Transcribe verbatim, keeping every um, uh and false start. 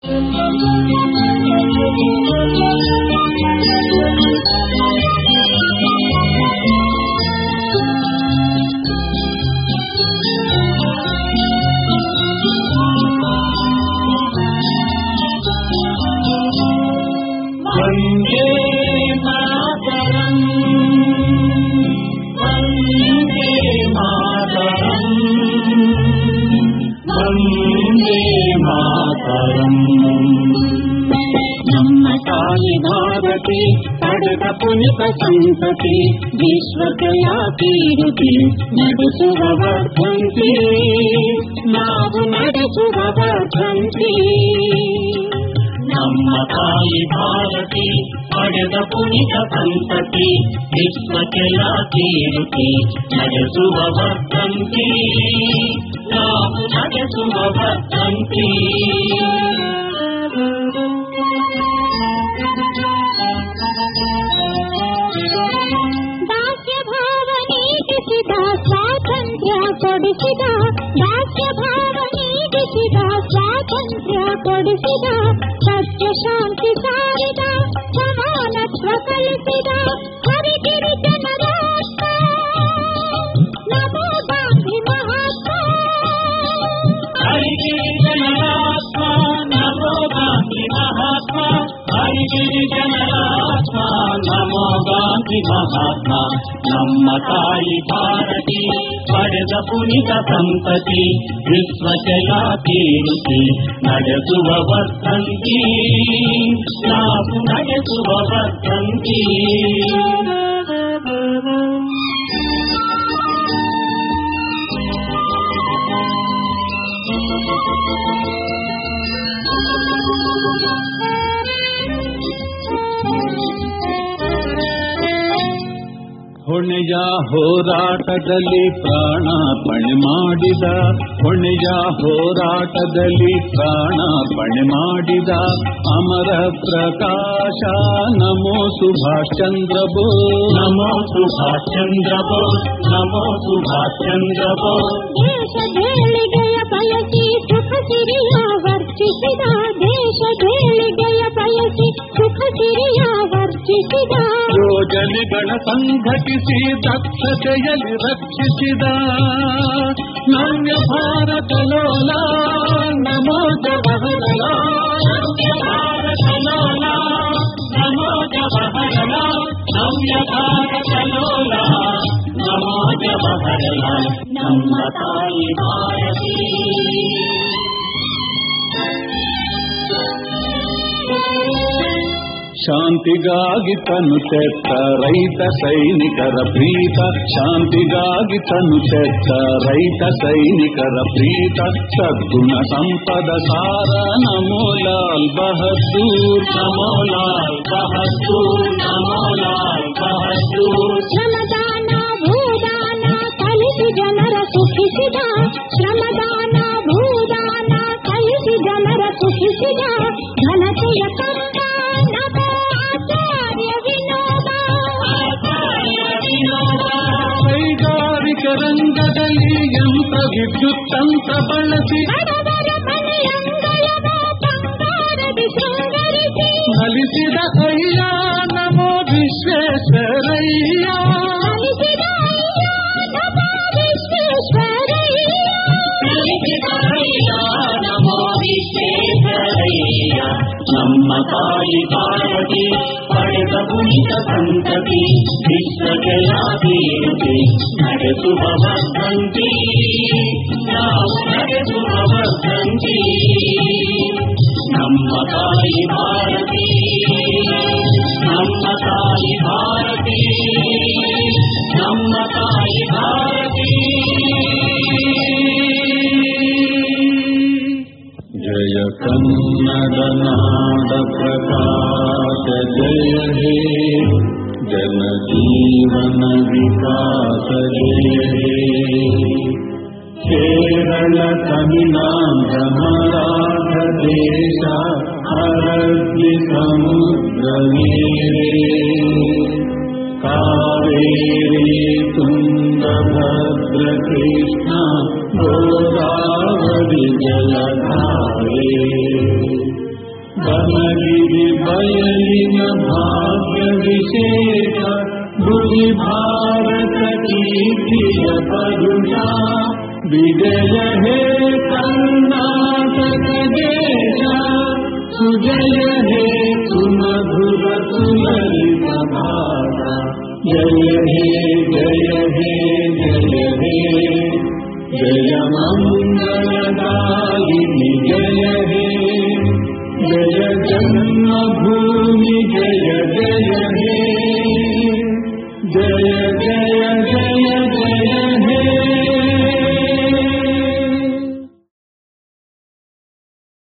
ಪಡೆದ ಪುನಿತ ಸಂತತಿ ವಿಶ್ವಕಯ ಕೀರುತಿ ನಡೆಸುವ ವರ್ಧಂತಿ ನಾವು ನಡೆಸುವ ವರ್ಧಂತಿ. ನಮ್ಮ ತಾಯಿ ಭಾರತಿ ಪಡೆದ ಪುನಿತ ಸಂತತಿ ವಿಶ್ವಕಯ ಕೀರುತಿ ನಡೆಸುವ ವರ್ಧಂತಿ ನಾವು ನಡೆಸುವ ವರ್ಧಂತಿ. ಸ್ವಾತಂತ್ರ್ಯ ಕೊಡಿಸಿದ ದಾಸ್ಯ ಭಾವ ನೀಡಿಸಿದ ಸ್ವಾತಂತ್ರ್ಯ ಕೊಡಿಸಿದ ಸತ್ಯ ಶಾಂತಿ ಸಾರಿದ ಸಮಾನತ್ವ ಕಲಿಸಿದ ಹರಿಗಿರಿ ಜನರಾತ್ಮ ನಮೋ ಗಾಂಧಿ ಮಹಾತ್ಮ. ಹರಿಗಿರಿ ಜನರಾತ್ಮ ನಮೋ ಗಾಂಧಿ ಮಹಾತ್ಮ. ಹರಿಗಿರಿ ಜನರಾತ್ಮ ನಮೋ ಗಾಂಧಿ ಮಹಾತ್ಮ. ನಮ್ಮ ತಾಯಿ ಭಾರತಿ ಪಡೆದ ಪುನಿತ ಸಂತತಿ ವಿಶ್ವಜಯ ಕೀರುತಿ ನಡೆಸುವ ವರ್ಧಂತಿ ನಾವು ನಡೆಸುವ ವರ್ಧಂತಿ. ಹೊಣೆಯ ಹೋರಾಟದಲ್ಲಿ ಪ್ರಾಣಾರ್ಪಣೆ ಮಾಡಿದ ಹೊಣೆಯ ಹೋರಾಟದಲ್ಲಿ ಪ್ರಾಣಾರ್ಪಣೆ ಮಾಡಿದ ಅಮರ ಪ್ರಕಾಶ ನಮೋ ಸುಭಾಷ್ ಚಂದ್ರ ಬೋಸ್. ನಮೋ ಸುಭಾಷ್ ಚಂದ್ರ ಬೋಸ್. ನಮೋ ಸುಭಾಷ್ ಚಂದ್ರ ಬೋಸ್. ದೇಶದೇಳಿಗೆಯ ಬಯಸಿ ಸುಖ ಸಿರಿಯ ವರ್ಚಿಸಿದ ದೇಶದೇಳಿಗೆಯ ಬಯಸಿ ಸುಖ ಸಿರಿಯ ವರ್ಚಿಸಿದ ಯೋಜನೆಗಳ ಸಂಘಟಿಸಿ ದಕ್ಷತೆಯಲ್ಲಿ ರಕ್ಷಿಸಿದ ನವ್ಯ ಭಾರತ ಲೋಲ ನಮೋ ಜವಾಹರಲಾಲ್. ನವ್ಯ ಭಾರತ ಲೋಲ ನಮೋ ಜವಾಹರಲಾಲ್. ನವ್ಯ ಭಾರತ ಲೋಲ ನಮೋ ಜವಾಹರಲಾಲ್. ನಮ್ಮ ತಾಯಿ ಭಾರತಿ ಶಾಂತಿಗಾಗಿ ತನು ತೆತ್ತ ರೈತ ಸೈನಿಕರ ಪ್ರೀತ ಶಾಂತಿಗಾಗಿ ತನು ತೆತ್ತ ರೈತ ಸೈನಿಕರ ಪ್ರೀತ ಸದ್ಗುಣ ಸಂಪದ ಸಾರ ನಮೋ ಲಾಲ್ ಬಹದ್ದೂರ್. ನಮೋ ಲಾಲ್ ಬಹದ್ದೂರ್. ನಮೋ ಲಾಲ್ ಬಹದ್ದೂರ್. ಶ್ರಮದಾನ ಭೂದಾನ ಕಲಿಸಿ ಜನರ ಸುಖಿಸಿದ ಶ್ರಮದಾನ ಭೂದಾನ ಕಲಿಸಿ ಜನರ ಸುಖಿಸಿದ ಘನತೆಯ ಕಂದ ಕೈಗಾರಿಕೆ ರಂಗದಲ್ಲಿ ಯಂತ್ರ ವಿದ್ಯುತ್ ತಂತ್ರ ಬಳಸಿ ನಲಿಸಿದ ಅಯ್ಯ ನಮೋ ವಿಶ್ವೇಶ್ವರಯ್ಯ. ನಮೋ ವಿಶ್ವೇಶ್ವರಯ್ಯ. ನಮ್ಮ ತಾಯಿ ಭಾರತಿ ಪಡೆದ ಪುನಿತ ಸಂತತಿ ವಿಶ್ವಜಯ ಕೀರುತಿ ನಡೆಸುವ ವರ್ಧಂತಿ ನಾವು ನಡೆಸುವ ವರ್ಧಂತಿ. ನಮ್ಮ ತಾಯಿ ಭಾರತಿ ನಮ್ಮ ತಾಯಿ ಭಾರತಿ ನಮ್ಮ ತಾಯಿ ಭಾರತಿ. ಜಯ ಕನ್ನಡ ನಾಡ ಪ್ರಕಾಶ ಜಯ ಹೇ ಜನ ಜೀವನ ವಿಕಾಸ ಜಯ ಹೇ. ಕೇರಳ ತಮಿಳಾಂಧ್ರ ಮರಾಠ ದೇಶ ಅರಬ್ಬಿ ಸಮುದ್ರ ಮೇರೆ ಕಾವೇರಿ ತುಂಗಭದ್ರ ಕೃಷ್ಣ ಗೋದಾವರಿ ಜಲಧಾರೆ कनगिरि बयलिन भाग्य विशेष भुवि भारत की प्रिय परुषा विजय हे कर्नाटक देश सुजय हे सुमधुर सुललित भाषा जय हे जय हे जय हे जय मंगलदायिनी जय हे जय जन्मभूमि जय